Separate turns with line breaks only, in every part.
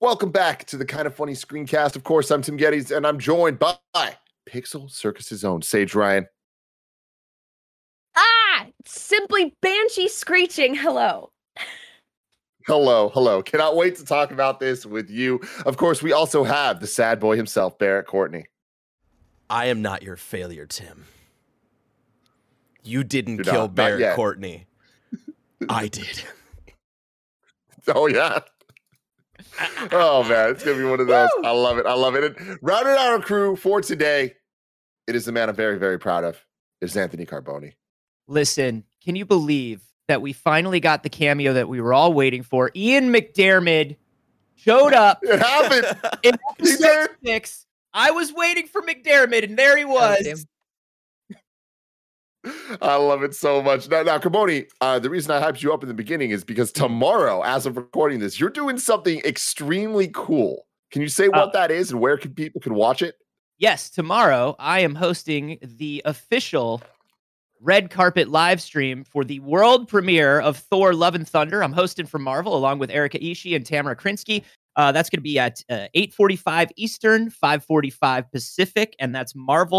Welcome back to the Kind of Funny Screencast. Of course, I'm Tim Geddes, and I'm joined by Pixel Circus's own Sage Ryan.
Simply Banshee screeching hello.
Hello. Cannot wait to talk about this with you. Of course, we also have the sad boy himself, Barrett Courtney.
I am not your failure, Tim. You didn't kill Barrett Courtney. I did.
Oh, yeah. Oh, man. It's going to be one of those. I love it. And rounding out our crew for today, it is the man I'm very, very proud of. It's Anthony Carboni.
Listen, can you believe that we finally got the cameo that we were all waiting for? Ian McDiarmid showed up.
It happened.
In episode 6. I was waiting for McDiarmid, and there he was.
I love it so much. Now, Carboni, the reason I hyped you up in the beginning is because tomorrow, as of recording this, you're doing something extremely cool. Can you say what that is and where people can watch it?
Yes, tomorrow I am hosting the official red carpet live stream for the world premiere of Thor: Love and Thunder. I'm hosting from Marvel along with Erika Ishii and Tamara Krinsky. That's going to be at 8:45 Eastern, 5:45 Pacific, and that's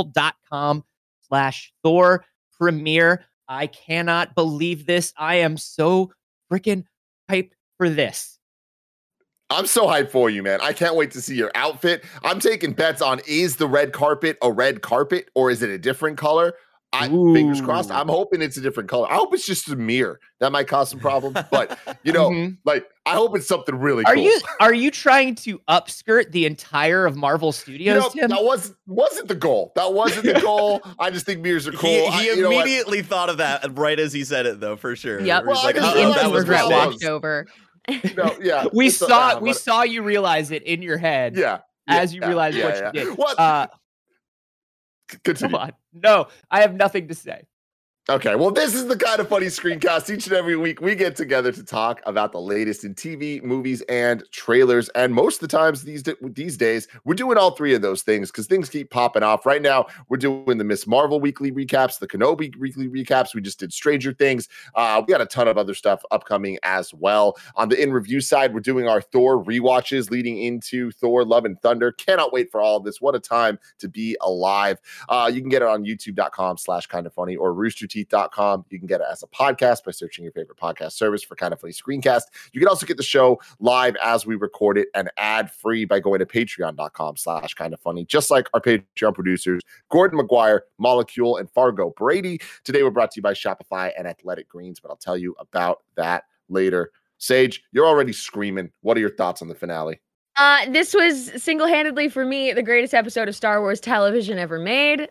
marvel.com/Thor premiere. I cannot believe this. I am so freaking hyped for this.
I'm so hyped for you, man. I can't wait to see your outfit. I'm taking bets on, is the red carpet a red carpet or is it a different color? Fingers crossed. I'm hoping it's a different color. I hope it's just a mirror. That might cause some problems, but like I hope it's something really cool.
Are you trying to upskirt the entire of Marvel Studios, Tim?
That wasn't the goal. That wasn't the goal. I just think mirrors are cool.
He immediately thought of that right as he said it, though, for sure.
Yep.
Well,
like, that was regret washed over.
We saw you realize it in your head. As you realized what you did.
What? Continue.
Come on. No, I have nothing to say.
Okay, well, this is the Kind of Funny Screencast. Each and every week, we get together to talk about the latest in TV, movies, and trailers. And most of the times these days, we're doing all three of those things because things keep popping off. Right now, we're doing the Miss Marvel weekly recaps, the Kenobi weekly recaps. We just did Stranger Things. We got a ton of other stuff upcoming as well. On the in-review side, we're doing our Thor rewatches leading into Thor: Love and Thunder. Cannot wait for all of this. What a time to be alive. You can get it on youtube.com/kindoffunny or roosterteeth.com. You can get it as a podcast by searching your favorite podcast service for Kind of Funny Screencast. You can also get the show live as we record it and ad-free by going to patreon.com/kindoffunny, just like our Patreon producers, Gordon McGuire, Molecule, and Fargo Brady. Today, we're brought to you by Shopify and Athletic Greens, but I'll tell you about that later. Sage, you're already screaming. What are your thoughts on the finale?
This was single-handedly for me the greatest episode of Star Wars television ever made.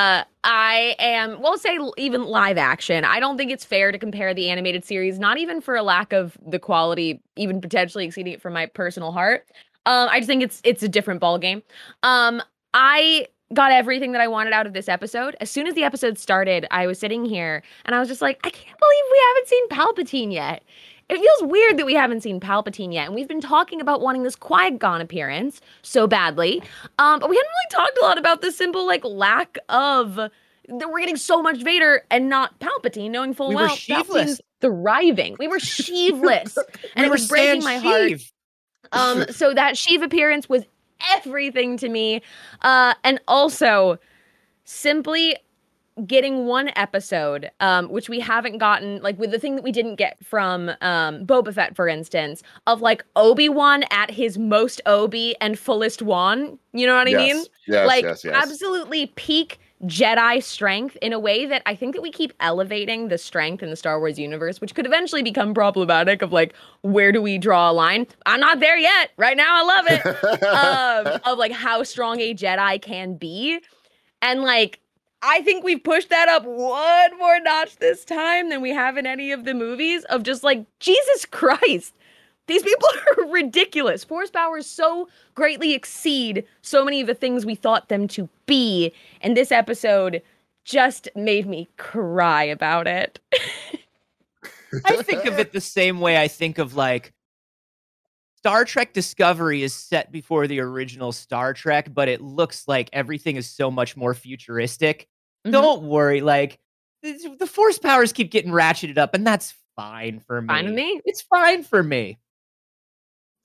We'll say even live action. I don't think it's fair to compare the animated series, not even for a lack of the quality, even potentially exceeding it from my personal heart. I just think it's a different ballgame. I got everything that I wanted out of this episode. As soon as the episode started, I was sitting here and I was just like, I can't believe we haven't seen Palpatine yet. It feels weird that we haven't seen Palpatine yet, and we've been talking about wanting this Qui-Gon appearance so badly, but we haven't really talked a lot about the simple, lack of, that we're getting so much Vader and not Palpatine, knowing full well Palpatine's thriving. We were Sheeveless, and it was breaking my heart. So that Sheev appearance was everything to me, and also, simply getting one episode, which we haven't gotten, with the thing that we didn't get from Boba Fett, for instance, of Obi-Wan at his most Obi and fullest Wan. You know what I mean?
Yes.
Absolutely peak Jedi strength in a way that I think that we keep elevating the strength in the Star Wars universe, which could eventually become problematic of where do we draw a line? I'm not there yet. Right now, I love it. Of how strong a Jedi can be. And I think we've pushed that up one more notch this time than we have in any of the movies of just Jesus Christ, these people are ridiculous. Force powers so greatly exceed so many of the things we thought them to be. And this episode just made me cry about it.
I think of it the same way I think of Star Trek Discovery is set before the original Star Trek, but it looks like everything is so much more futuristic. Mm-hmm. Don't worry, the force powers keep getting ratcheted up, and that's fine for me.
Fine with me?
It's fine for me.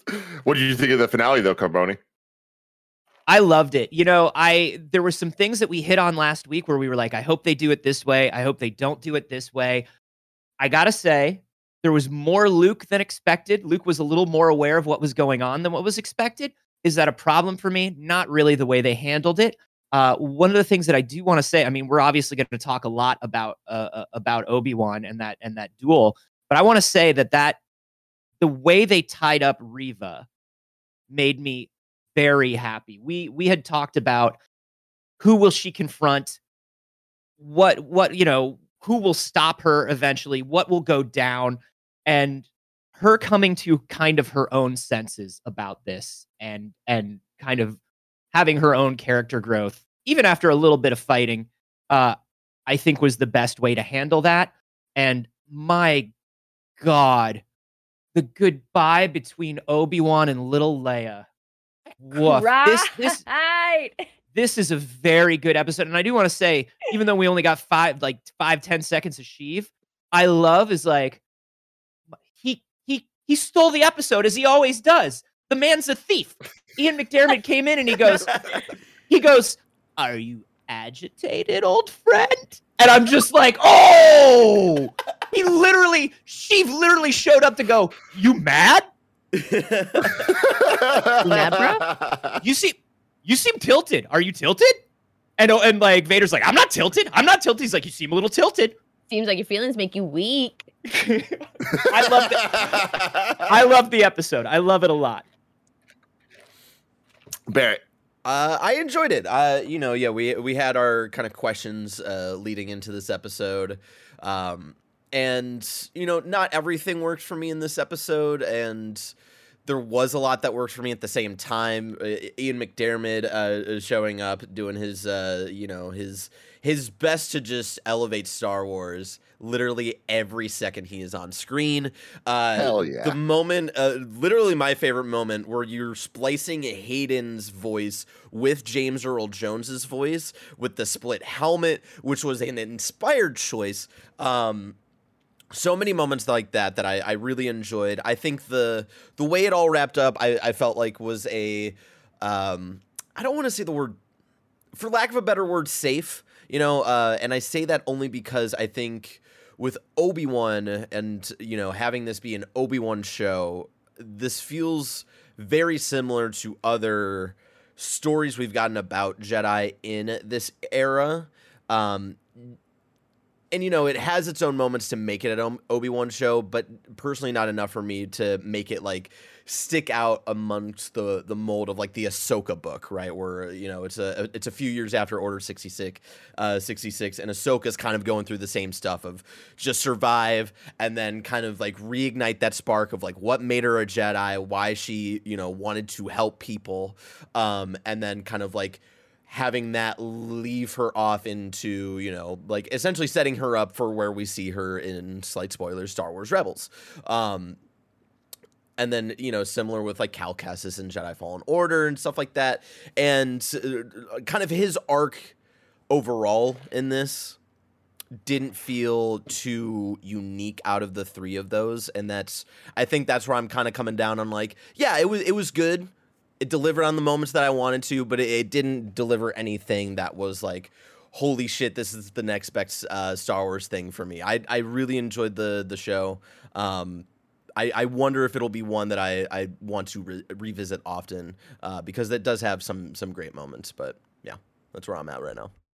What did you think of the finale, though, Carboni?
I loved it. There were some things that we hit on last week where we were like, I hope they do it this way. I hope they don't do it this way. I got to say, there was more Luke than expected. Luke was a little more aware of what was going on than what was expected. Is that a problem for me? Not really the way they handled it. One of the things that I do want to say, I mean, we're obviously going to talk a lot about Obi-Wan and that duel, but I want to say that the way they tied up Reva made me very happy. We had talked about who will she confront, what who will stop her eventually, what will go down, and her coming to kind of her own senses about this and kind of having her own character growth, even after a little bit of fighting, I think was the best way to handle that. And my God, the goodbye between Obi-Wan and little Leia. Woof.
Right.
This is a very good episode. And I do want to say, even though we only got 5-10 seconds of Sheev, I love is like, he stole the episode as he always does. The man's a thief. Ian McDiarmid came in and he goes, are you agitated, old friend? And I'm just like, oh, Sheev literally showed up to go, you mad?
You mad, bro?
You seem tilted. Are you tilted? And like Vader's like, I'm not tilted. He's like, you seem a little tilted.
Seems like your feelings make you weak.
I love the episode. I love it a lot.
Barrett.
I enjoyed it. We had our kind of questions leading into this episode. And not everything worked for me in this episode, and there was a lot that worked for me at the same time. Ian McDiarmid showing up, doing his best to just elevate Star Wars literally every second he is on screen.
Hell yeah.
The moment, literally my favorite moment, where you're splicing Hayden's voice with James Earl Jones's voice with the split helmet, which was an inspired choice. So many moments like that I really enjoyed. I think the way it all wrapped up, I felt like was a, I don't want to say the word, for lack of a better word, safe, and I say that only because I think with Obi-Wan and, having this be an Obi-Wan show, this feels very similar to other stories we've gotten about Jedi in this era. And, it has its own moments to make it an Obi-Wan show, but personally not enough for me to make it, stick out amongst the mold of, the Ahsoka book, right? Where, it's a few years after Order 66, and Ahsoka's kind of going through the same stuff of just survive and then kind of, reignite that spark of, what made her a Jedi, why she, wanted to help people, and then kind of, having that leave her off into, essentially setting her up for where we see her in, slight spoilers, Star Wars Rebels. And then, similar with Cal Kestis and Jedi Fallen Order and stuff like that. And kind of his arc overall in this didn't feel too unique out of the three of those. And I think that's where I'm kind of coming down on it was good. It delivered on the moments that I wanted to, but it didn't deliver anything that was holy shit, this is the next best Star Wars thing for me. I really enjoyed the show. I wonder if it'll be one that I want to revisit often, because it does have some great moments. But yeah, that's where I'm at right now.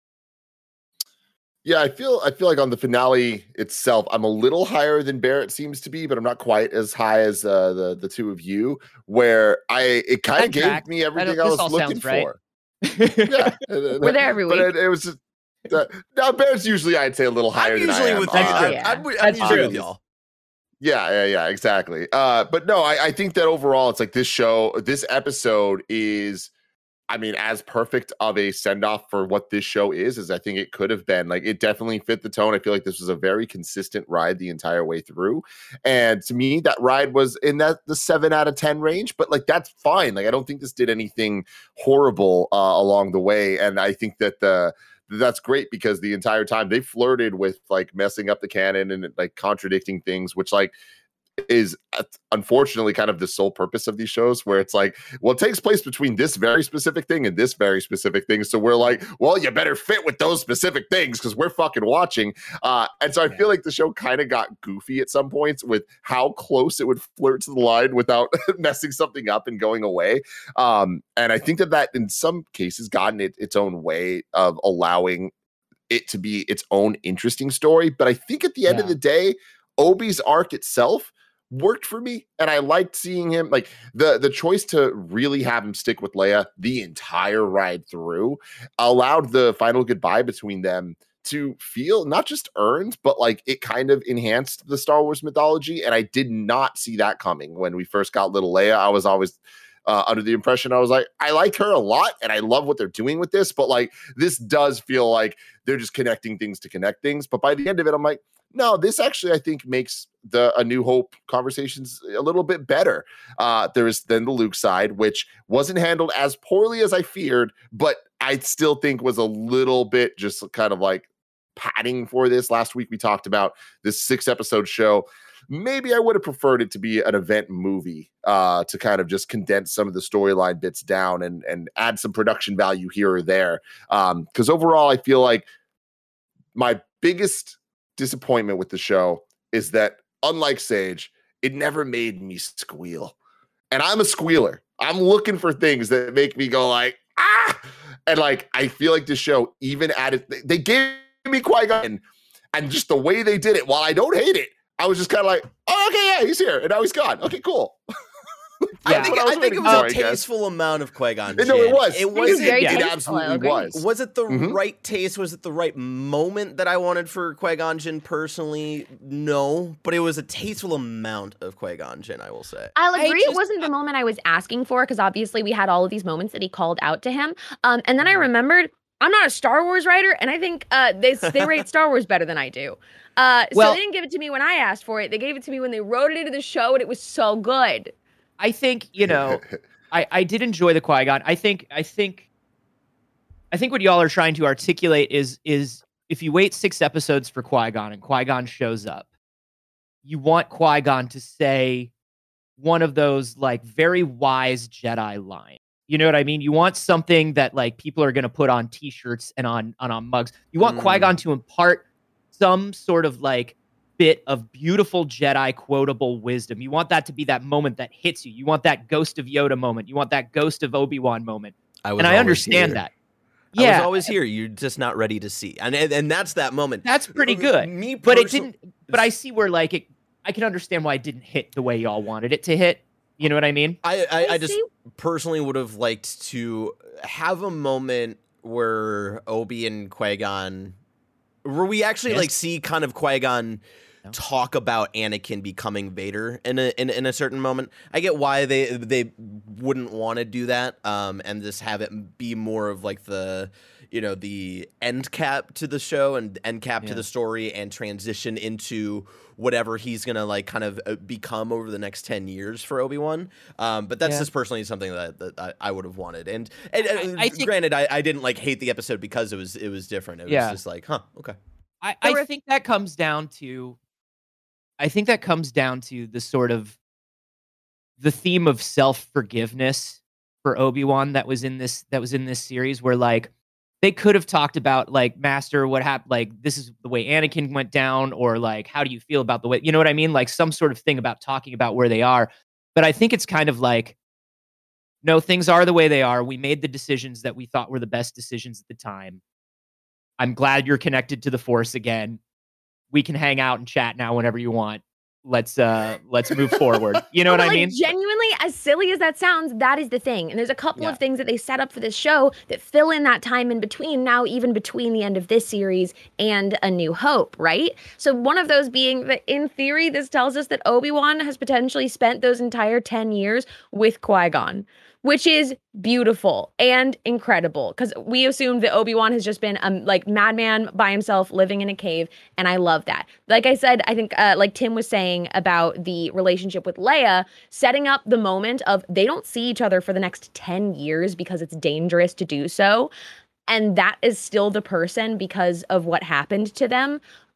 Yeah, I feel like on the finale itself, I'm a little higher than Barrett seems to be, but I'm not quite as high as the two of you. Where it kind of gave me everything I was looking for. Yeah,
we're there every week.
But it was just now Barrett's usually, I'd say, a little higher.
I'm usually
than
with
I
am. I'm usually with y'all.
Yeah, exactly. But no, I think that overall, it's this episode is, as perfect of a send-off for what this show is as I think it could have been. It definitely fit the tone. I feel like this was a very consistent ride the entire way through. And to me, that ride was in the 7 out of 10 range, but that's fine. I don't think this did anything horrible along the way. And I think that that's great, because the entire time they flirted with messing up the canon and contradicting things, which is unfortunately kind of the sole purpose of these shows, where it's like, well, it takes place between this very specific thing and this very specific thing. So we're like, well, you better fit with those specific things because we're fucking watching. And so I feel like the show kind of got goofy at some points with how close it would flirt to the line without messing something up and going away. And I think that in some cases gotten its own way of allowing it to be its own interesting story. But I think at the end of the day, Obi's arc itself worked for me, and I liked seeing him, like the choice to really have him stick with Leia the entire ride through allowed the final goodbye between them to feel not just earned, but like it kind of enhanced the Star Wars mythology. And I did not see that coming when we first got little Leia. I was always under the impression, I was like, I like her a lot and I love what they're doing with this, but like this does feel like they're just connecting things to connect things. But by the end of it, I'm like, no, this actually, I think, makes A New Hope conversations a little bit better. There is then the Luke side, which wasn't handled as poorly as I feared, but I still think was a little bit just kind of like padding for this. Last week, we talked about this 6-episode show. Maybe I would have preferred it to be an event movie to kind of just condense some of the storyline bits down and add some production value here or there. Because overall, I feel like my biggest disappointment with the show is that, unlike Sage, it never made me squeal. And I'm a squealer. I'm looking for things that make me go like, ah! And like, I feel like this show even added, they gave me Qui-Gon, and just the way they did it, while I don't hate it, I was just kind of like, oh, okay, yeah, he's here. And now he's gone. Okay, cool.
I think it was a tasteful amount of Qui-Gon Jinn.
No, it was.
It
absolutely was.
Was it the right taste? Was it the right moment that I wanted for Qui-Gon Jinn personally? No, but it was a tasteful amount of Qui-Gon Jinn, I will say.
I'll agree it wasn't the moment I was asking for, because obviously we had all of these moments that he called out to him. And then I remembered, I'm not a Star Wars writer, and I think they rate Star Wars better than I do. So they didn't give it to me when I asked for it. They gave it to me when they wrote it into the show, and it was so good.
I think, I did enjoy the Qui-Gon. I think what y'all are trying to articulate is if you wait 6 episodes for Qui-Gon and Qui-Gon shows up, you want Qui-Gon to say one of those like very wise Jedi lines. You know what I mean? You want something that like people are going to put on t-shirts and on mugs. You want Qui-Gon to impart some sort of like bit of beautiful Jedi quotable wisdom. You want that to be that moment that hits you. You want that Ghost of Yoda moment. You want that Ghost of Obi-Wan moment. I understand that.
Yeah. I was always here. You're just not ready to see. And that's that moment.
That's pretty good. But it didn't, but I see where like I can understand why it didn't hit the way y'all wanted it to hit. You know what I mean?
I just personally would have liked to have a moment where Obi and Qui-Gon, where we actually like see kind of Qui-Gon talk about Anakin becoming Vader in a certain moment. I get why they wouldn't want to do that, and just have it be more of like the end cap to the show and end cap to the story, and transition into whatever he's gonna like kind of become over the next 10 years for Obi-Wan. But that's just personally something that I would have wanted. And I think, granted, I didn't like hate the episode because it was different. It was just like, huh, okay.
I think that comes down to the sort of the theme of self-forgiveness for Obi-Wan that was in this series, where like they could have talked about like, Master, what happened, like this is the way Anakin went down, or like how do you feel about the way, you know what I mean, like some sort of thing about talking about where they are. But I think it's kind of like, no, things are the way they are. We made the decisions that we thought were the best decisions at the time. I'm glad you're connected to the Force again. We can hang out and chat now whenever you want. Let's move forward. You know what I mean?
Genuinely, as silly as that sounds, that is the thing. And there's a couple of things that they set up for this show that fill in that time in between, now even between the end of this series and A New Hope, right? So one of those being that in theory, this tells us that Obi-Wan has potentially spent those entire 10 years with Qui-Gon, which is beautiful and incredible, because we assumed that Obi-Wan has just been like madman by himself living in a cave, and I love that. Like I said, I think like Tim was saying about the relationship with Leia, setting up the moment of they don't see each other for the next 10 years because it's dangerous to do so, and that is still the person because of what happened to them.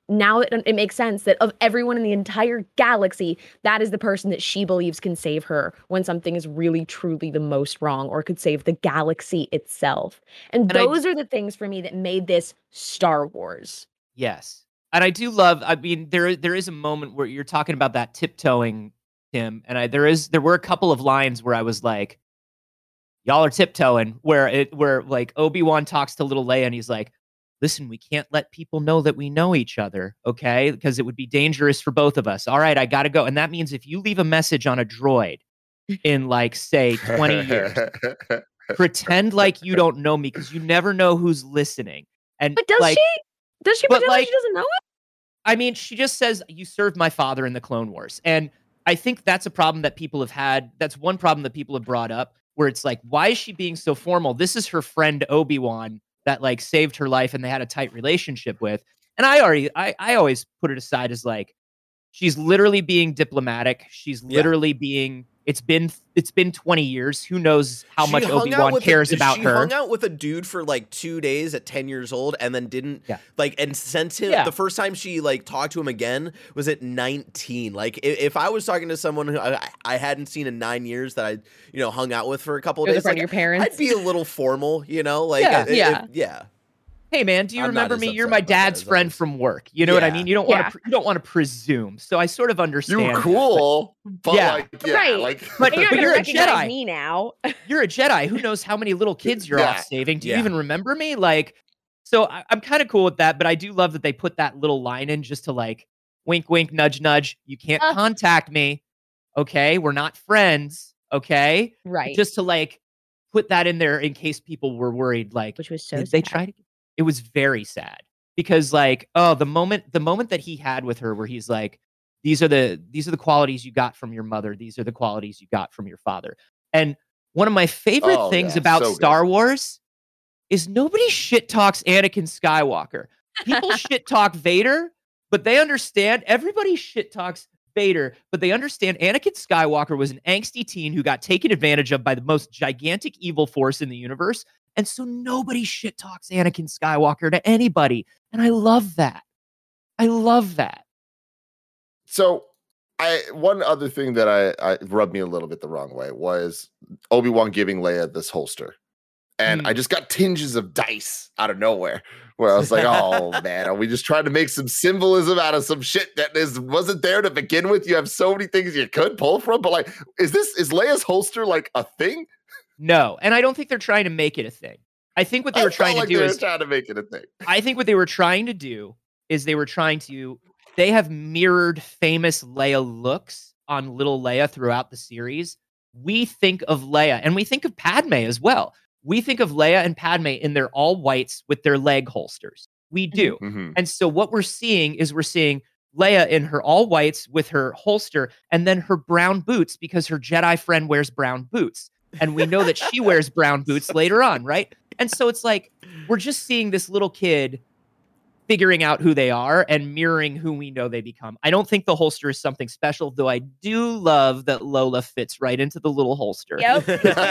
now it makes sense that of everyone in the entire galaxy, that is the person that she believes can save her when something is really, truly the most wrong or could save the galaxy itself. And those are the things for me that made this Star Wars.
Yes. And I do love, I mean, there is a moment where you're talking about that tiptoeing, Tim, and there were a couple of lines where I was like, y'all are tiptoeing, where like Obi-Wan talks to little Leia and he's like, listen, we can't let people know that we know each other, okay? Because it would be dangerous for both of us. All right, I gotta go. And that means if you leave a message on a droid in like, say, 20 years, pretend like you don't know me because you never know who's listening. And
but does she? Does she pretend like she doesn't know it?
I mean, she just says, you served my father in the Clone Wars. And I think that's a problem that people have had. That's one problem that people have brought up where it's like, why is she being so formal? This is her friend Obi-Wan that like saved her life and they had a tight relationship with. And I always put it aside as like, she's literally being diplomatic. She's literally being, it's been 20 years. Who knows how much Obi-Wan cares about her.
She hung out with a dude for like 2 days at 10 years old and then didn't and sent him the first time she like talked to him again was at 19. Like if I was talking to someone who I hadn't seen in 9 years that I hung out with for a couple of days,
like, your parents.
I'd be a little formal, like
Hey man, do you remember me? You're my dad's friend from work. You know what I mean? You don't want to presume. So I sort of understand.
You're cool, but
right.
Like,
but you're a Jedi. Me now.
You're a Jedi. Who knows how many little kids you're off saving? Do you even remember me? Like, so I'm kind of cool with that. But I do love that they put that little line in just to like, wink, wink, nudge, nudge. You can't contact me. Okay, we're not friends. Okay,
right.
Just to like put that in there in case people were worried. Like,
which was so
did
sad.
They try to. It was very sad because like, oh, the moment that he had with her where he's like, these are the qualities you got from your mother. These are the qualities you got from your father. And one of my favorite things about Star Wars is nobody shit talks Anakin Skywalker. People shit talk Vader, but they understand everybody shit talks Vader, but they understand Anakin Skywalker was an angsty teen who got taken advantage of by the most gigantic evil force in the universe. And so nobody shit talks Anakin Skywalker to anybody. And I love that. I love that.
So one other thing that I rubbed me a little bit the wrong way was Obi-Wan giving Leia this holster. And I just got tinges of dice out of nowhere where I was like, oh man, are we just trying to make some symbolism out of some shit that wasn't there to begin with? You have so many things you could pull from, but like, is Leia's holster like a thing?
No, and I don't think they're trying to make it a thing. I think what they were trying to do is
trying to make it a thing.
I think what they were trying to do is they have mirrored famous Leia looks on little Leia throughout the series. We think of Leia, and we think of Padme as well. We think of Leia and Padme in their all whites with their leg holsters. We do. Mm-hmm. And so what we're seeing Leia in her all whites with her holster and then her brown boots because her Jedi friend wears brown boots. And we know that she wears brown boots later on, right? And so it's like, we're just seeing this little kid figuring out who they are and mirroring who we know they become. I don't think the holster is something special, though I do love that Lola fits right into the little holster.
Yep.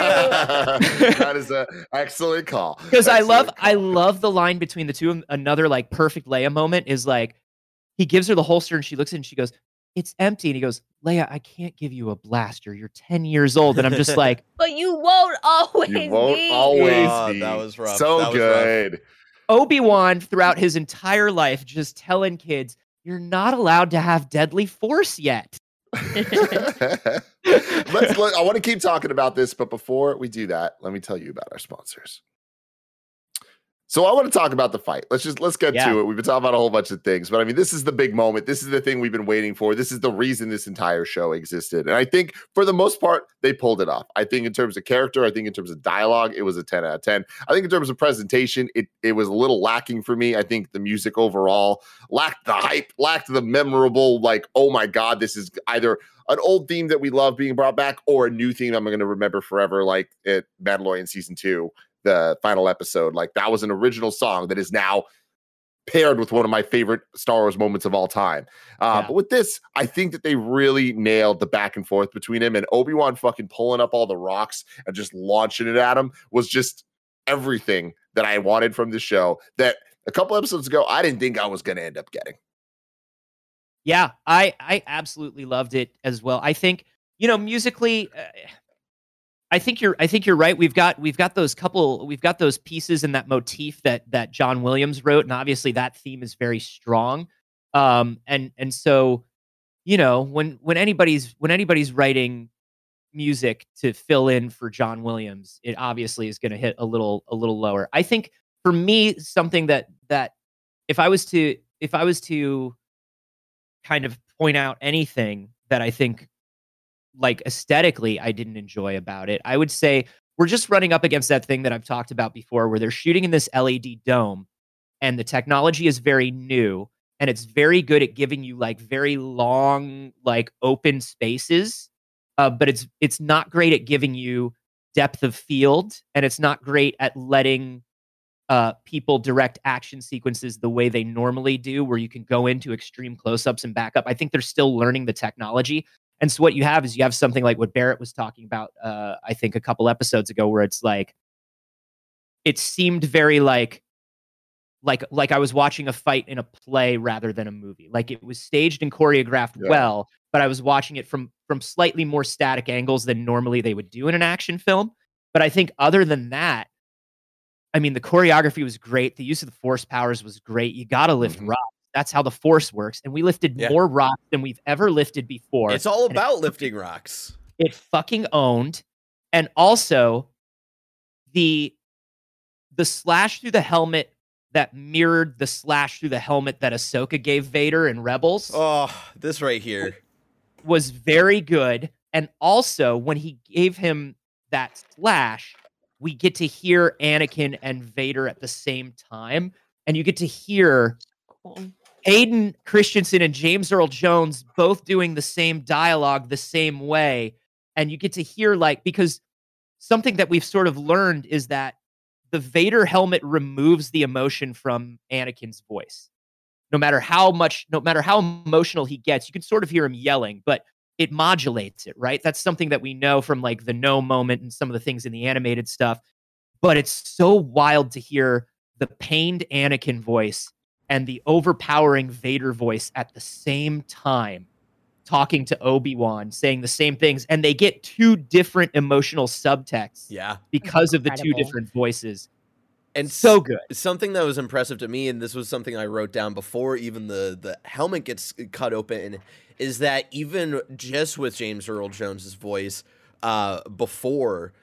That is an excellent call.
Because I love the line between the two. Another like perfect Leia moment is like, he gives her the holster and she looks at it and she goes, it's empty. And he goes, Leia, I can't give you a blaster. You're 10 years old. And I'm just like,
but you won't always be.
That was rough.
So good.
Rough.
Obi-Wan, throughout his entire life, just telling kids, you're not allowed to have deadly force yet.
I want to keep talking about this, but before we do that, let me tell you about our sponsors. So I want to talk about the fight. Let's get to it. We've been talking about a whole bunch of things, but I mean, this is the big moment. This is the thing we've been waiting for. This is the reason this entire show existed. And I think for the most part, they pulled it off. I think in terms of character, I think in terms of dialogue, it was a 10 out of 10. I think in terms of presentation, it was a little lacking for me. I think the music overall lacked the hype, lacked the memorable, like, oh my God, this is either an old theme that we love being brought back or a new theme I'm going to remember forever, like at Mandalorian Season 2. The final episode, like that was an original song that is now paired with one of my favorite Star Wars moments of all time. But with this, I think that they really nailed the back and forth between him and Obi-Wan fucking pulling up all the rocks and just launching it at him was just everything that I wanted from the show that a couple episodes ago, I didn't think I was going to end up getting.
Yeah, I absolutely loved it as well. I think, musically, I think you're right. We've got those pieces and that motif that John Williams wrote, and obviously that theme is very strong. And so, when anybody's writing music to fill in for John Williams, it obviously is going to hit a little lower. I think for me, something that if I was to kind of point out anything that I think, like, aesthetically I didn't enjoy about it, I would say we're just running up against that thing that I've talked about before, where they're shooting in this LED dome and the technology is very new and it's very good at giving you like very long, like, open spaces. But it's not great at giving you depth of field, and it's not great at letting people direct action sequences the way they normally do, where you can go into extreme close-ups and back up. I think they're still learning the technology. And so what you have something like what Barrett was talking about, I think a couple episodes ago, where it's like, it seemed very like I was watching a fight in a play rather than a movie. Like, it was staged and choreographed well, but I was watching it from slightly more static angles than normally they would do in an action film. But I think other than that, I mean, the choreography was great. The use of the force powers was great. You got to lift rocks. That's how the force works. And we lifted more rocks than we've ever lifted before.
It's all about lifting rocks.
It fucking owned. And also the slash through the helmet that mirrored the slash through the helmet that Ahsoka gave Vader in Rebels.
Oh, this right here
was very good. And also, when he gave him that slash, we get to hear Anakin and Vader at the same time. And you get to hear Hayden Christensen and James Earl Jones both doing the same dialogue the same way. And you get to hear, like, because something that we've sort of learned is that the Vader helmet removes the emotion from Anakin's voice. No matter how emotional he gets, you can sort of hear him yelling, but it modulates it, right? That's something that we know from, like, the No moment and some of the things in the animated stuff. But it's so wild to hear the pained Anakin voice and the overpowering Vader voice at the same time, talking to Obi-Wan, saying the same things, and they get two different emotional subtexts because of the two different voices.
And
so good.
Something that was impressive to me, and this was something I wrote down before even the helmet gets cut open, is that even just with James Earl Jones's voice, before,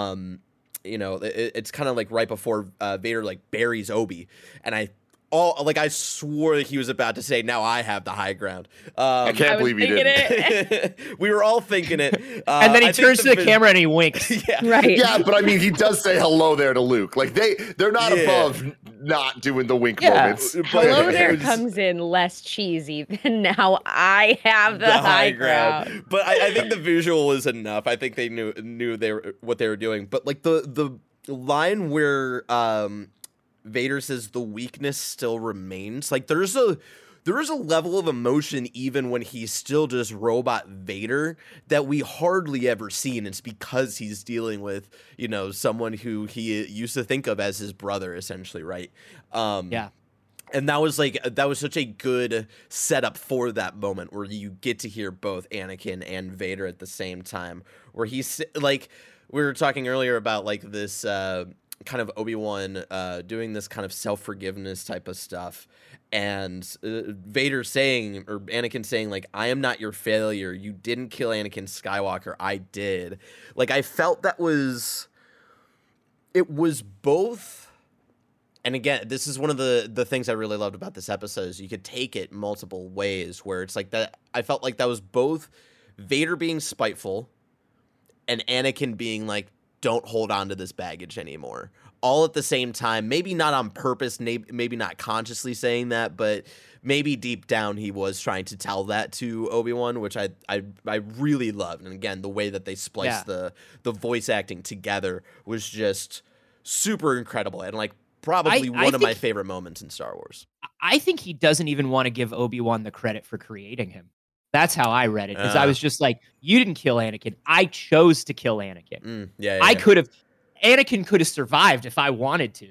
it's kind of like right before Vader like buries Obi, and I swore that he was about to say, "Now I have the high ground."
I can't believe he didn't.
We were all thinking it.
And then he turns to the camera and he winks.
Right.
Yeah, but I mean, he does say hello there to Luke. Like, they're not above not doing the wink moments.
Hello there comes in less cheesy than now I have the high ground.
But I think the visual is enough. I think they knew what they were doing. But like the line where Vader says the weakness still remains. Like, there is a level of emotion even when he's still just robot Vader that we hardly ever see, and it's because he's dealing with, someone who he used to think of as his brother, essentially, right? And that was such a good setup for that moment where you get to hear both Anakin and Vader at the same time, where he's like, we were talking earlier about like this kind of Obi-Wan doing this kind of self-forgiveness type of stuff, and Vader saying, or Anakin saying, like, "I am not your failure. You didn't kill Anakin Skywalker. I did." Like, I felt it was both. And again, this is one of the things I really loved about this episode, is you could take it multiple ways, where it's like that. I felt like that was both Vader being spiteful and Anakin being like, don't hold on to this baggage anymore. All at the same time, maybe not on purpose, maybe not consciously saying that, but maybe deep down he was trying to tell that to Obi-Wan, which I really loved. And again, the way that they spliced the voice acting together was just super incredible, and like probably one of my favorite moments in Star Wars.
I think he doesn't even want to give Obi-Wan the credit for creating him. That's how I read it, because I was just like, you didn't kill Anakin. I chose to kill Anakin. Anakin could have survived if I wanted to,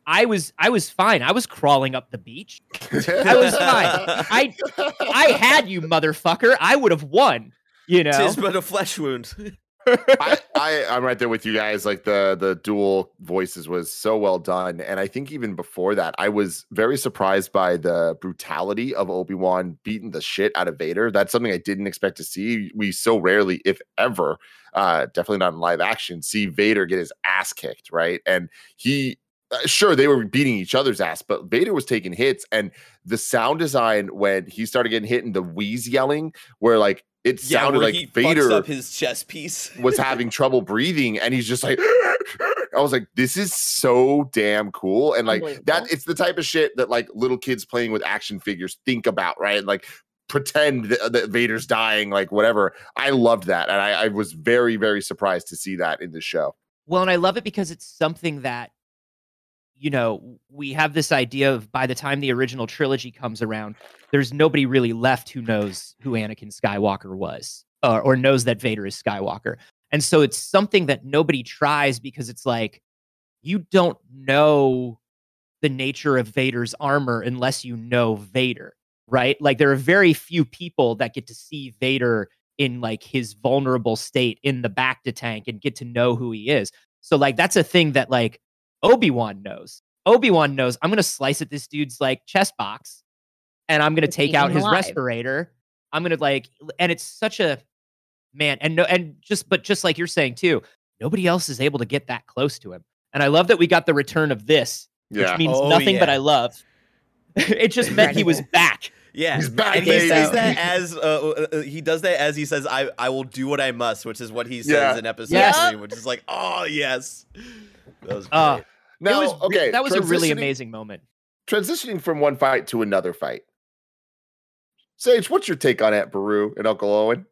I was fine. I was crawling up the beach. I was fine. I had you, motherfucker. I would have won. You know,
Tis but a flesh wound.
I'm right there with you guys. Like the dual voices was so well done, and I think even before that, I was very surprised by the brutality of Obi-Wan beating the shit out of Vader. That's something I didn't expect to see. We so rarely, if ever, definitely not in live action, see Vader get his ass kicked, right? And he. Sure, they were beating each other's ass, but Vader was taking hits, and the sound design when he started getting hit and the wheeze yelling, where like it sounded like
he
Vader
fucks up his chest piece.
was having trouble breathing, and he's just like, I was like, this is so damn cool, and like that, it's the type of shit that like little kids playing with action figures think about, right? Like pretend that Vader's dying, like whatever. I loved that, and I was very, very surprised to see that in the show.
Well, and I love it because it's something that, you know, we have this idea of by the time the original trilogy comes around, there's nobody really left who knows who Anakin Skywalker was or knows that Vader is Skywalker. And so it's something that nobody tries because it's like, you don't know the nature of Vader's armor unless you know Vader, right? Like there are very few people that get to see Vader in like his vulnerable state in the Bacta tank and get to know who he is. So like, that's a thing that like, Obi-Wan knows. Obi-Wan knows I'm going to slice at this dude's like chest box and I'm going to take out his respirator. I'm going to like, and it's such a man. But just like you're saying too, nobody else is able to get that close to him. And I love that we got the return of this, which means nothing, but I love. It just meant he was back.
Yeah,
he's back.
And he says that as he says, "I will do what I must," which is what he says in episode 3, which is like, oh yes, that was great.
Now,
that was a really amazing moment.
Transitioning from one fight to another fight. Sage, what's your take on Aunt Beru and Uncle Owen?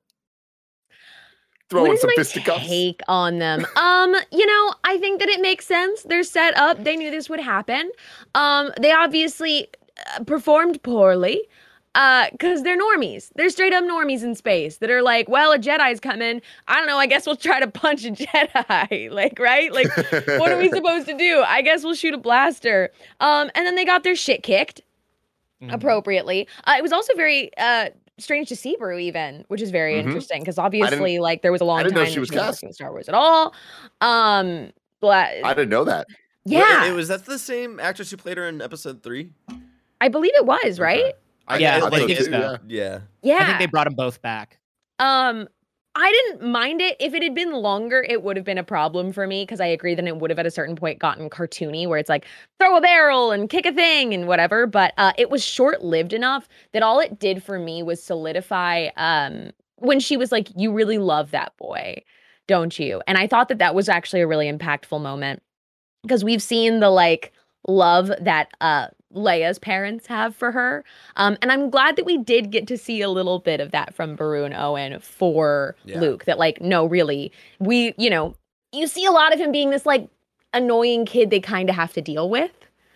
Throwing some fisticuffs.
Take on them. You know, I think that it makes sense. They're set up. They knew this would happen. They obviously performed poorly. Because they're normies. They're straight up normies in space that are like, well, a Jedi's coming. I don't know. I guess we'll try to punch a Jedi. Like, right? Like, what are we supposed to do? I guess we'll shoot a blaster. And then they got their shit kicked appropriately. It was also very strange to see Beru even, which is very interesting because obviously, like, there was a long time
she was cast
in Star Wars at all.
I didn't know that.
Yeah,
was that the same actress who played her in episode 3?
I believe it was, right?
I think so.
Yeah.
I think they brought them both back.
I didn't mind it. If it had been longer, it would have been a problem for me because I agree that it would have at a certain point gotten cartoony where it's like throw a barrel and kick a thing and whatever. But it was short-lived enough that all it did for me was solidify when she was like, you really love that boy, don't you? And I thought that that was actually a really impactful moment because we've seen the like love that Leia's parents have for her. And I'm glad that we did get to see a little bit of that from Beru and Owen for Luke. That like, no, really, you see a lot of him being this like annoying kid they kind of have to deal with.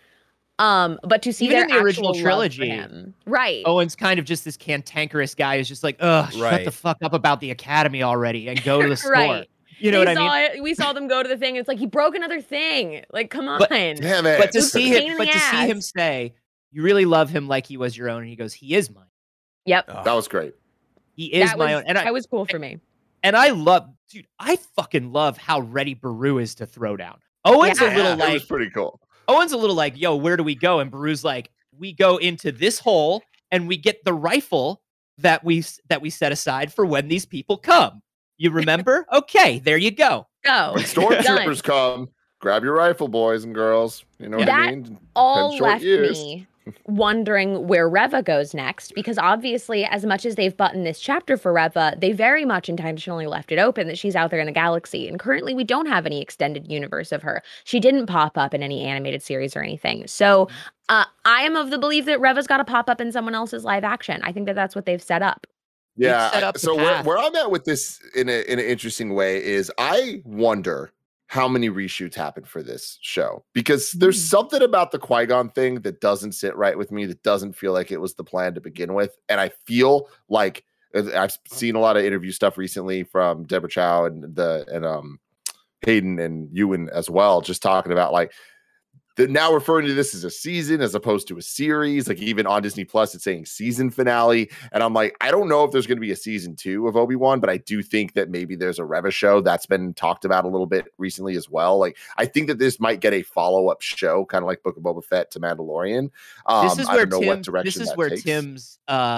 But to see
even
their
in the original trilogy,
him, right?
Owen's kind of just this cantankerous guy who's just like, ugh, shut the fuck up about the academy already and go to the store.
Right.
You know what I mean?
We saw them go to the thing. And it's like he broke another thing. Like, come on.
Damn it.
But to see him say, you really love him like he was your own, and he goes, he is mine.
Yep.
That was great.
He is my own. And
that was cool for me.
And I fucking love how ready Beru is to throw down. Owen's a little like,
it was pretty cool.
Owen's a little like, yo, where do we go? And Beru's like, we go into this hole and we get the rifle that we set aside for when these people come. You remember? Okay, there you go.
Go.
When stormtroopers come, grab your rifle, boys and girls. You know what I mean?
That all left me wondering where Reva goes next, because obviously, as much as they've buttoned this chapter for Reva, they very much intentionally left it open that she's out there in the galaxy. And currently, we don't have any extended universe of her. She didn't pop up in any animated series or anything. So I am of the belief that Reva's got to pop up in someone else's live action. I think that that's what they've set up.
Yeah. So where I'm at with this in an interesting way is I wonder how many reshoots happened for this show, because there's something about the Qui-Gon thing that doesn't sit right with me, that doesn't feel like it was the plan to begin with. And I feel like I've seen a lot of interview stuff recently from Deborah Chow and Hayden and Ewan as well, just talking about like they're now referring to this as a season as opposed to a series. Like even on Disney Plus, it's saying season finale. And I'm like, I don't know if there's going to be a season 2 of Obi-Wan, but I do think that maybe there's a Reva show that's been talked about a little bit recently as well. Like I think that this might get a follow-up show, kind of like Book of Boba Fett to Mandalorian.
This is where
takes.
Tim's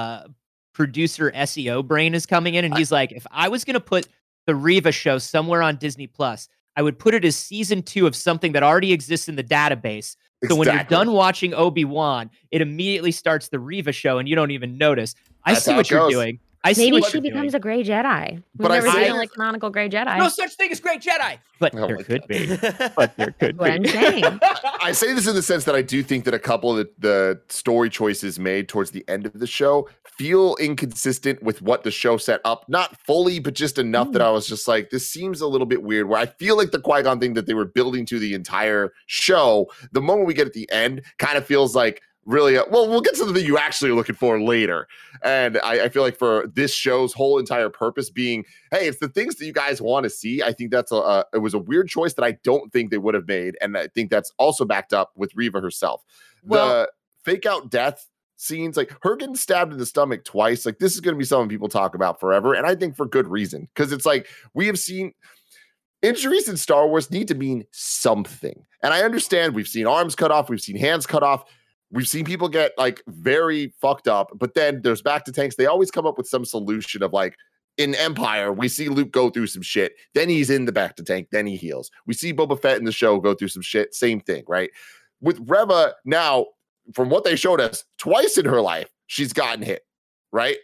producer SEO brain is coming in, and he's like, if I was going to put the Reva show somewhere on Disney Plus, I would put it as season 2 of something that already exists in the database. So when you're done watching Obi-Wan, it immediately starts the Reva show and you don't even notice. I see what you're doing.
Maybe she becomes a Grey Jedi. We've never seen like canonical Grey Jedi.
No such thing as Grey Jedi. But there could be. But there could be.
What I'm saying.
I say this in the sense that I do think that a couple of the story choices made towards the end of the show feel inconsistent with what the show set up. Not fully, but just enough that I was just like, this seems a little bit weird. Where I feel like the Qui-Gon thing that they were building to the entire show, the moment we get at the end, kind of feels like, really, well, we'll get to the thing you actually are looking for later. And I feel like for this show's whole entire purpose being, hey, it's the things that you guys want to see. I think that's it was a weird choice that I don't think they would have made. And I think that's also backed up with Reva herself. Well, the fake out death scenes, like her getting stabbed in the stomach twice, like this is going to be something people talk about forever. And I think for good reason, because it's like we have seen injuries in Star Wars need to mean something. And I understand we've seen arms cut off, we've seen hands cut off. We've seen people get like very fucked up, but then there's back to tanks. They always come up with some solution of like in Empire, we see Luke go through some shit. Then he's in the back to tank. Then he heals. We see Boba Fett in the show go through some shit. Same thing, right? With Reva now, from what they showed us, twice in her life, she's gotten hit, right?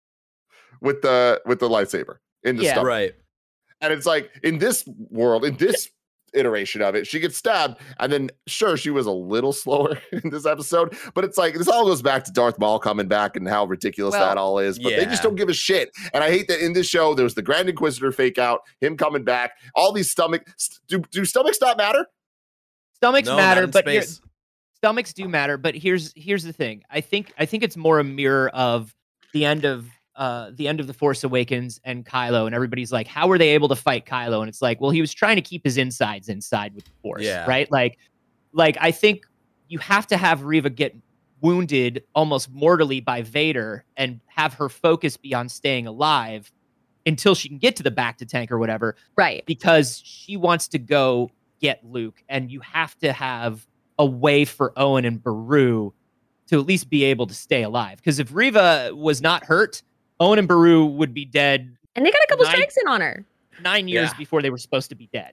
With the lightsaber in the stomach.
Right.
And it's like in this world, in this iteration of it, she gets stabbed, and then sure, she was a little slower in this episode, but it's like this all goes back to Darth Maul coming back and how ridiculous that all is, but they just don't give a shit. And I hate that in this show there was the Grand Inquisitor fake out, him coming back, all these stomachs. Do stomachs not matter?
Stomachs matter, but stomachs do matter, but here's the thing. I think it's more a mirror of the end of The Force Awakens and Kylo, and everybody's like, how were they able to fight Kylo? And it's like, well, he was trying to keep his insides inside with the Force, right? Like I think you have to have Reva get wounded almost mortally by Vader and have her focus be on staying alive until she can get to the back to tank or whatever.
Right.
Because she wants to go get Luke, and you have to have a way for Owen and Beru to at least be able to stay alive. Because if Reva was not hurt, Owen and Beru would be dead.
And they got a couple strikes in on her.
9 years before they were supposed to be dead.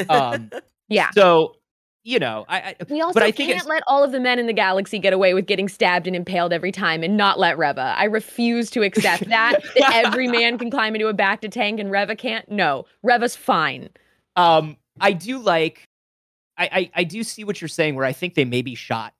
Yeah.
So, you know,
we also can't let all of the men in the galaxy get away with getting stabbed and impaled every time and not let Reva. I refuse to accept that every man can climb into a back to tank and Reva can't. No, Reva's fine.
I do see what you're saying where I think they maybe shot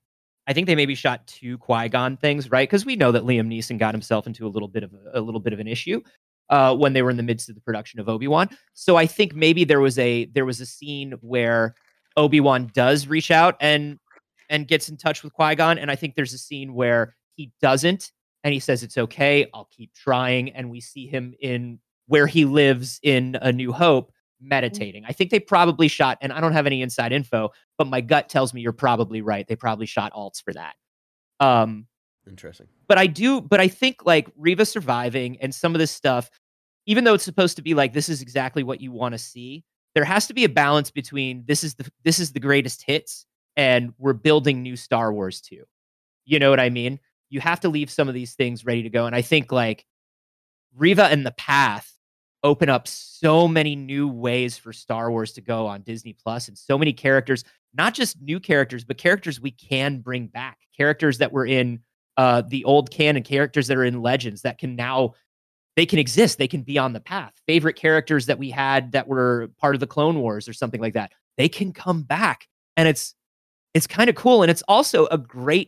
2 Qui-Gon things, right? Because we know that Liam Neeson got himself into a little bit of an issue when they were in the midst of the production of Obi-Wan. So I think maybe there was a scene where Obi-Wan does reach out and gets in touch with Qui-Gon, and I think there's a scene where he doesn't, and he says it's okay, I'll keep trying, and we see him in where he lives in A New Hope meditating. I think they probably shot, and I don't have any inside info, but my gut tells me you're probably right. They probably shot alts for that.
Interesting.
But I think like Reva surviving and some of this stuff, even though it's supposed to be like this is exactly what you want to see, there has to be a balance between this is the greatest hits and we're building new Star Wars too. You know what I mean? You have to leave some of these things ready to go. And I think like Reva and the Path open up so many new ways for Star Wars to go on Disney Plus, and so many characters, not just new characters, but characters we can bring back, characters that were in the old canon, characters that are in Legends that can now, they can exist. They can be on the Path. Favorite characters that we had that were part of the Clone Wars or something like that, they can come back. And it's kind of cool. And it's also a great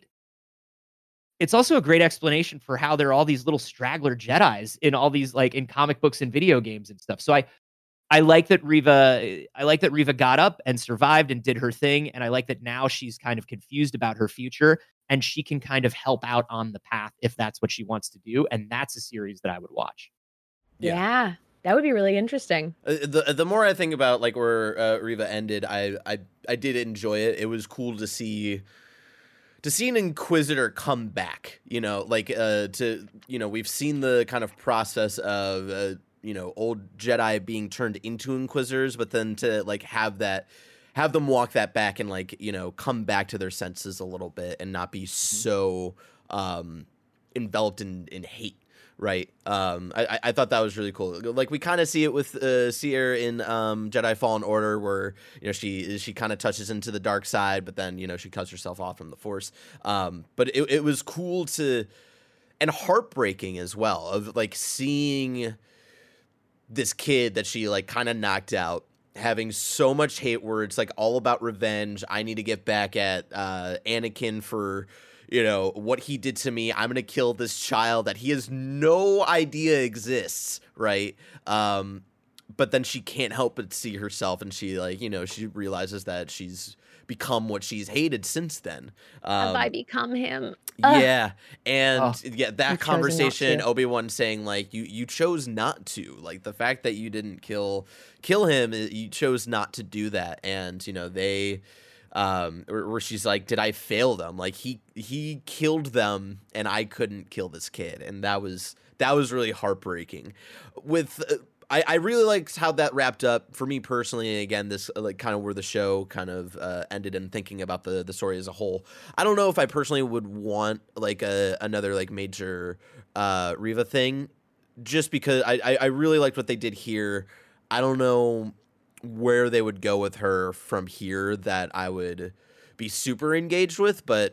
explanation for how there are all these little straggler Jedis in all these, like in comic books and video games and stuff. So I like that Reva got up and survived and did her thing. And I like that now she's kind of confused about her future and she can kind of help out on the Path if that's what she wants to do. And that's a series that I would watch.
Yeah. That would be really interesting.
The more I think about like where Reva ended, I did enjoy it. It was cool to see an Inquisitor come back, you know, like we've seen the kind of process of old Jedi being turned into Inquisitors, but then to like have them walk that back and like, come back to their senses a little bit and not be so enveloped in hate. Right. I thought that was really cool. Like we kind of see it with Cere in Jedi Fallen Order, where she kind of touches into the dark side, but then she cuts herself off from the Force. But it was cool and heartbreaking as well, of like seeing this kid that she like kind of knocked out, having so much hate, where it's like all about revenge. I need to get back at Anakin for what he did to me. I'm going to kill this child that he has no idea exists, right? But then she can't help but see herself, and she like, she realizes that she's become what she's hated since then.
Have I become him?
Yeah. And that conversation, Obi-Wan saying like, you chose not to, like the fact that you didn't kill him, you chose not to do that. And, they, where she's like, did I fail them? Like he killed them and I couldn't kill this kid. And that was really heartbreaking. I really liked how that wrapped up for me personally. And again, this like kind of where the show kind of ended, and thinking about the story as a whole. I don't know if I personally would want like another like major Reva thing, just because I really liked what they did here. I don't know where they would go with her from here that I would be super engaged with, but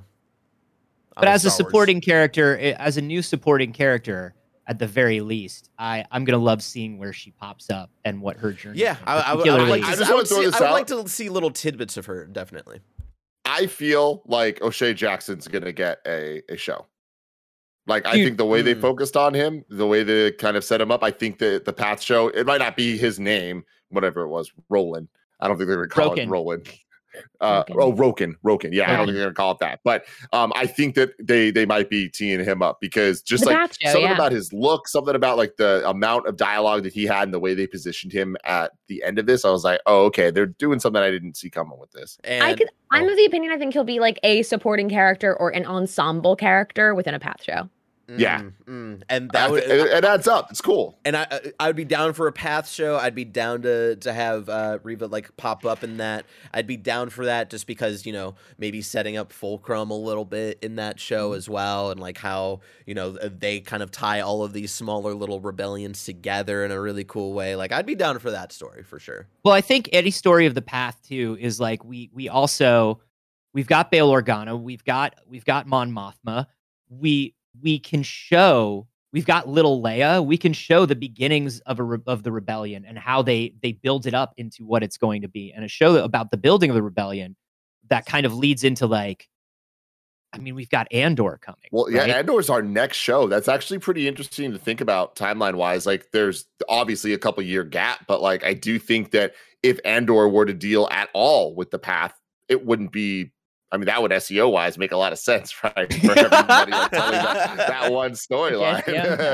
But as a supporting character, as a new supporting character, at the very least, I'm gonna love seeing where she pops up and what her journey.
Yeah, I would like to see little tidbits of her. Definitely.
I feel like O'Shea Jackson's gonna get a show. Like, I think the way they focused on him, the way they kind of set him up, I think that the Path show, it might not be his name, whatever it was, Roland. I don't think they're going to call it Roland. Roken. Yeah, I don't think they're going to call it that. But I think that they might be teeing him up, because just
the
like
show,
something about his look, something about like the amount of dialogue that he had and the way they positioned him at the end of this, I was like, oh, okay, they're doing something I didn't see coming with this.
And I'm of the opinion I think he'll be like a supporting character or an ensemble character within a Path show.
Yeah,
and that
it adds up. It's cool.
And I would be down for a Path show. I'd be down to have Reva like pop up in that. I'd be down for that, just because maybe setting up Fulcrum a little bit in that show as well, and like how they kind of tie all of these smaller little rebellions together in a really cool way. Like, I'd be down for that story for sure.
Well, I think any story of the Path too is like we've got Bail Organa, we've got Mon Mothma, we can show, we've got little Leia, we can show the beginnings of the rebellion and how they build it up into what it's going to be, and a show about the building of the rebellion that kind of leads into like, I mean, we've got Andor coming.
Well, yeah, right? Andor's our next show. That's actually pretty interesting to think about timeline wise. Like, there's obviously a couple year gap, but like, I do think that if Andor were to deal at all with the Path, it wouldn't be, I mean, that would SEO wise make a lot of sense, right? For everybody like telling that one storyline.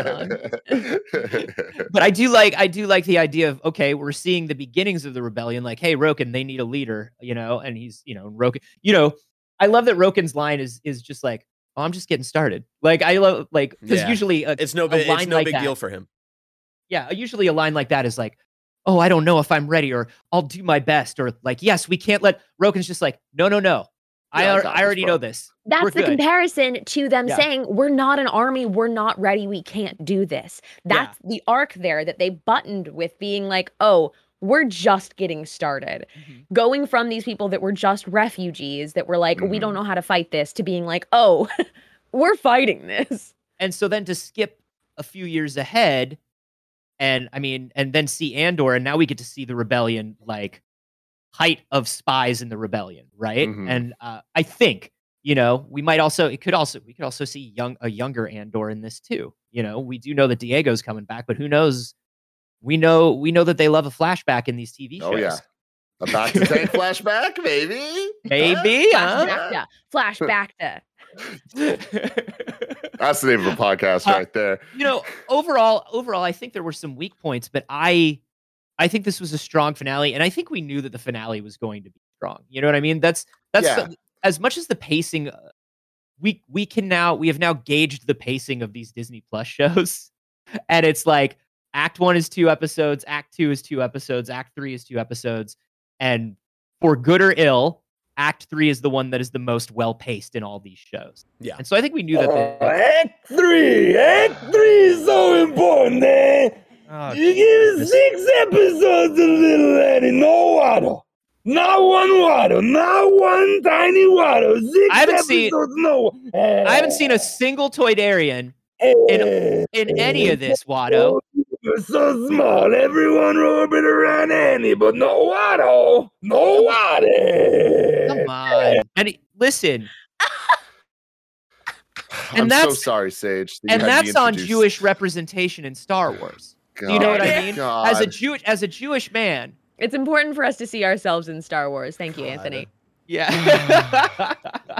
But I do like the idea of, okay, we're seeing the beginnings of the rebellion. Like, hey, Roken, they need a leader, and he's, Roken, I love that Roken's line is just like, oh, I'm just getting started. Like, I love, like, because usually
it's no big deal for him.
Yeah, usually a line like that is like, oh, I don't know if I'm ready, or I'll do my best, or like, yes, we can't let. Roken's just like, no. I already know this.
That's the comparison to them saying, we're not an army, we're not ready, we can't do this. That's the arc there that they buttoned with being like, oh, we're just getting started. Mm-hmm. Going from these people that were just refugees that were like, we don't know how to fight this, to being like, oh, we're fighting this.
And so then to skip a few years ahead, and then see Andor, and now we get to see the rebellion, like, height of spies in the rebellion, right? Mm-hmm. And I think we could also see a younger Andor in this too. We do know that Diego's coming back, but who knows? We know that they love a flashback in these TV shows.
Oh yeah, a back to tank flashback, maybe.
Maybe
flashback to.
That's the name of a podcast right there.
Overall, I think there were some weak points, but I think this was a strong finale, and I think we knew that the finale was going to be strong. You know what I mean? That's as much as the pacing. We have now gauged the pacing of these Disney Plus shows, and it's like Act 1 is 2 episodes, Act 2 is 2 episodes, Act 3 is 2 episodes, and for good or ill, Act 3 is the one that is the most well-paced in all these shows.
Yeah.
And so I think we knew that.
Act 3 is so important, eh?
Oh,
you give 6 episodes to Little Eddie, no water. Not one water, not one tiny water. 6 episodes, no.
I haven't seen a single Toydarian in any of this, Watto.
You're so small, everyone orbit around Annie, but no water. No water.
Come on. And listen.
I'm so sorry, Sage.
And that's on Jewish representation in Star Wars.
God,
Do you know what I mean?
God.
As a Jewish man.
It's important for us to see ourselves in Star Wars. Thank you, Anthony.
Yeah.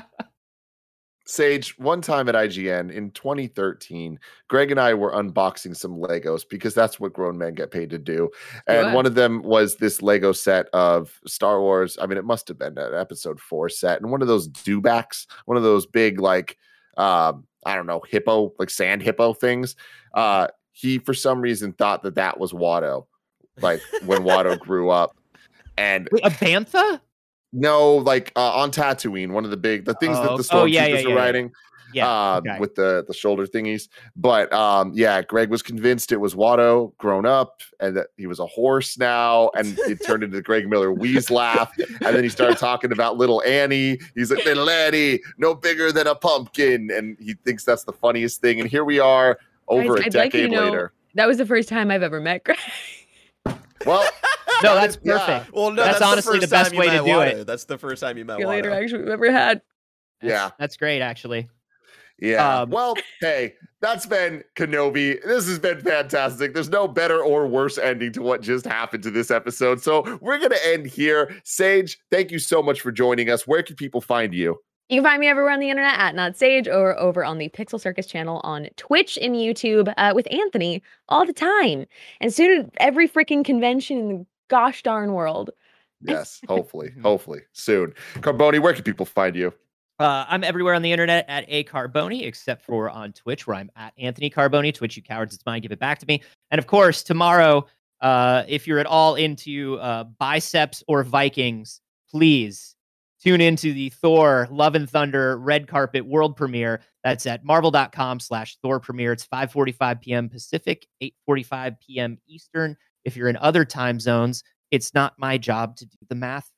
Sage, one time at IGN in 2013, Greg and I were unboxing some Legos because that's what grown men get paid to do. And one of them was this Lego set of Star Wars. I mean, it must have been an episode 4 set. And one of those dewbacks, one of those big, like, I don't know, hippo, like sand hippo things. He, for some reason, thought that was Watto, like when Watto grew up. And
wait, a bantha?
No, like on Tatooine, one of the things that the stormtroopers are riding, with the shoulder thingies. But Greg was convinced it was Watto grown up, and that he was a horse now, and it turned into the Greg Miller wheeze laugh. And then he started talking about little Annie. He's like, little Annie, no bigger than a pumpkin, and he thinks that's the funniest thing. And here we are, over a decade later.
That was the first time I've ever met Greg.
Well.
No, that's perfect.
Yeah. Well, no,
that's honestly the best way to do it.
That's the first time you met
The
Watto.
interaction we've ever had.
That's great, actually.
Yeah. Well, hey, that's been Kenobi. This has been fantastic. There's no better or worse ending to what just happened to this episode. So we're going to end here. Sage, thank you so much for joining us. Where can people find you?
You can find me everywhere on the internet at NotSage or over on the Pixel Circus channel on Twitch and YouTube with Anthony all the time. And soon at every freaking convention in the gosh darn world.
Yes, hopefully soon. Carboni, where can people find you?
I'm everywhere on the internet at A Carboni, except for on Twitch, where I'm at Anthony Carboni. Twitch, you cowards, it's mine. Give it back to me. And of course, tomorrow, if you're at all into biceps or Vikings, please tune into the Thor Love and Thunder red carpet world premiere. That's at marvel.com/Thor premiere. It's 5:45 p.m. Pacific, 8:45 p.m. Eastern. If you're in other time zones, it's not my job to do the math.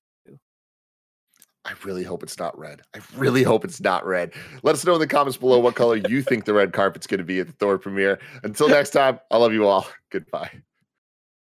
I really hope it's not red. Let us know in the comments below what color you think the red carpet's going to be at the Thor premiere. Until next time, I love you all. Goodbye.